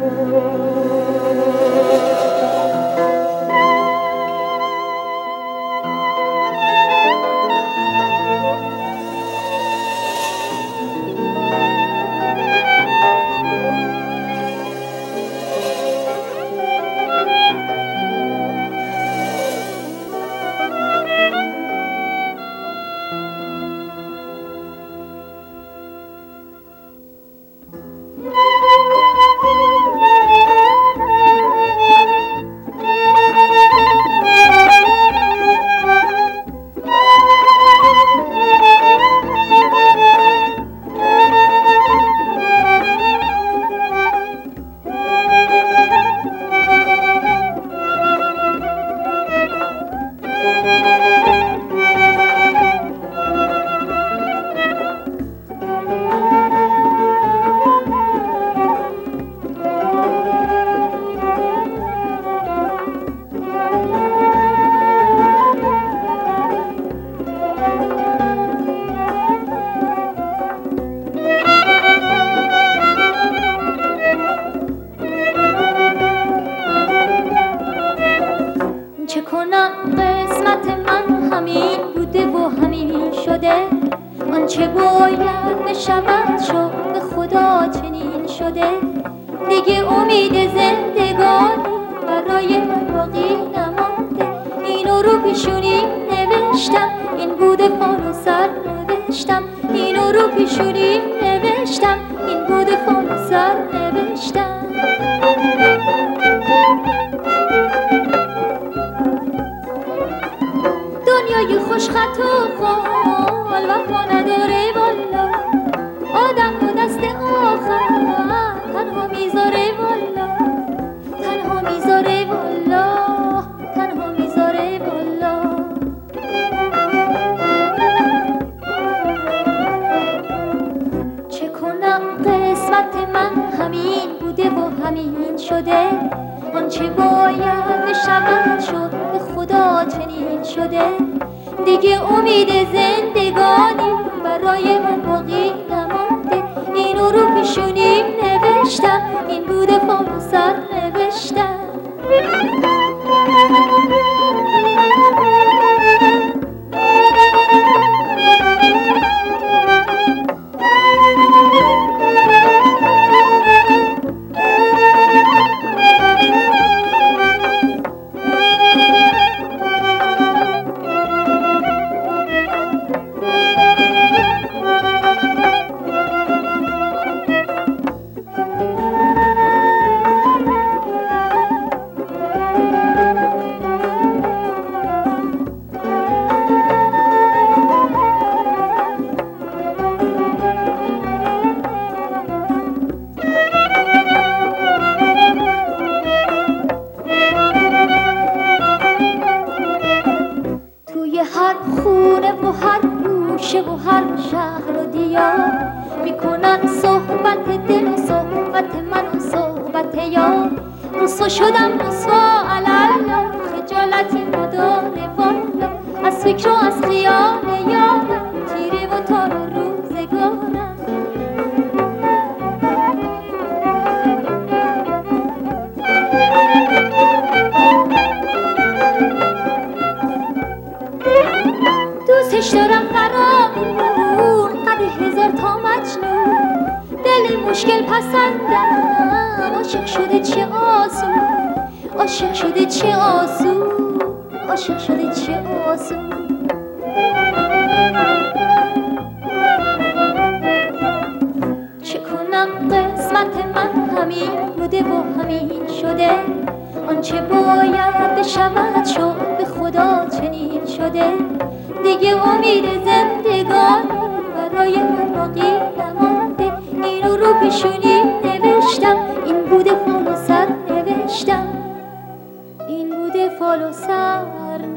آنچه باید بشود شد به خدا چنین شده. دیگه امید زندگانی برای من باقی نمانده. اینو رو پیشونی نوشتم، این بوده فال و سر نوشتم. اینو رو پیشونی نوشتم، این بوده فال و سر نوشتم. دنیای خوش خط و خال وفا نداره والا. آدم و دست آخر تنها میذاره والا. تنها میذاره والا. تنها میذاره والا. چه کنم قسمت من همین بوده و همین شده. آنچه باید بشود شد به خدا چنین شده. دیگه امید زندگانی برای من باقی نمانده. اینو رو پیشونی نوشتم، این بوده فال و سر نوشتم. هر خونه و هر گوشه و هر شهر و دیار میکنن صحبت دل و صحبت من و صحبت یار. رسوا شدم رسوا علالا، خجالتی نداره والا. از فکر و از خیال یارم تیره و تار روزگارم. دوستش دارم فرامون قد هزار تا مجنون. دل مشکل پسندم، عاشق شده چه آسون. عاشق شده چه آسون. عاشق شده چه آسون. چه کنم قسمت من همین بوده و همین شده. آنچه باید بشود شد به خدا چنین شده. دیگه امید زندگانی برای من باقی نمانده. اینو رو پیشونی نوشتم، این بوده فال و سر نوشتم. این بوده فال و سر